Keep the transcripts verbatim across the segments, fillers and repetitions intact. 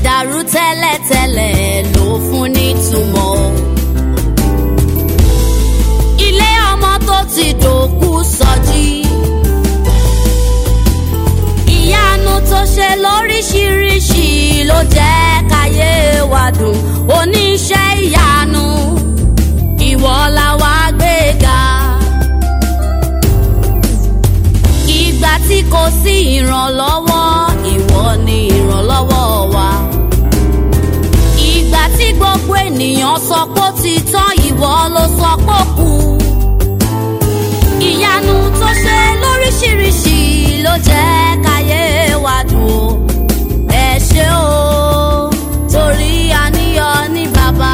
dàrú tẹ́lẹ̀tẹ́lẹ̀ ló fún nítumọ̀. ilé ọmọ tó ti dòkú sọjí. ìyanu tó ṣe lóríṣiríṣi ló jẹ́ káyé wa dùn. oníṣẹ́ ìyanu ìwọ la wá gbéga. ìgbà tí kò sí ìrànlọ́wọ́ ìwọ ni ìrànlọ́wọ́ wa. ìgbà tí gbogbo ènìyàn sọ pé ó ti tán ìwọ ló sọ pé ó kù. ìyanu tó ṣe lóríṣiríṣi ló jẹ́ káyé wa dùn ó. ẹ ṣé o torí àníyàn ní bàbá.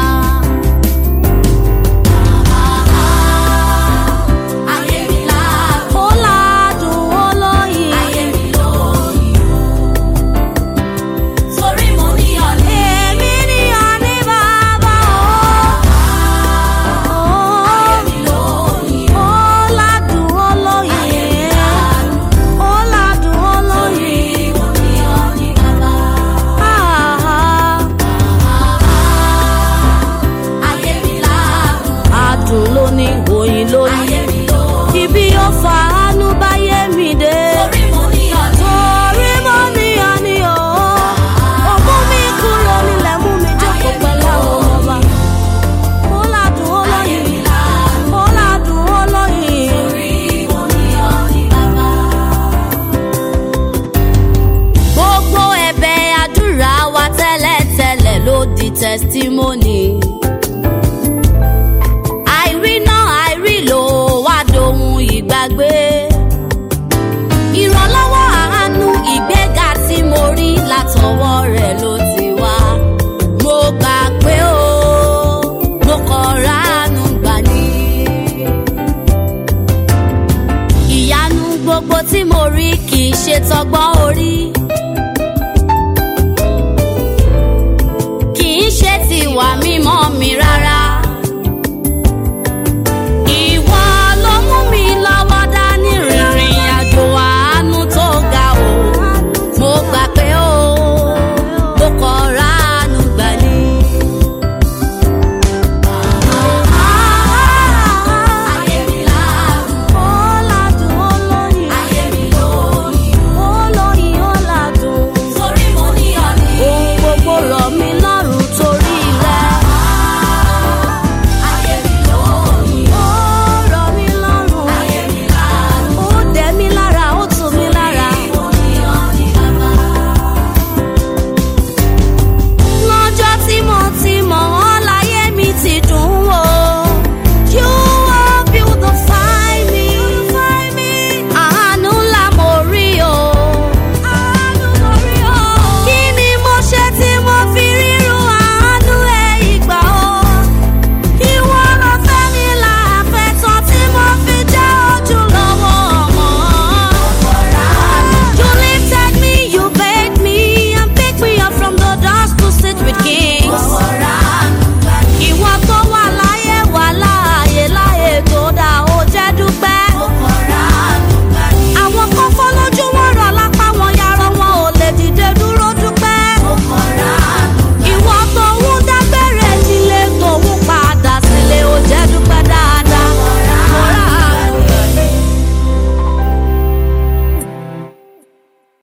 Ibi ó fa àánú báyé mi dé. Torí mo níyàn ní. Torí mo níyàn ní o. Ó mú mi kúrò nílẹ̀ mú mi jókòó pẹ̀lú àwọn ọba. Ó ládùn ó lóyìn. Ó ládùn ó lóyìn. Torí mo níyàn ní bàbá. Gbogbo ẹ̀bẹ̀ àdúrà wa tẹ́lẹ̀tẹ́lẹ̀ ló di testimony.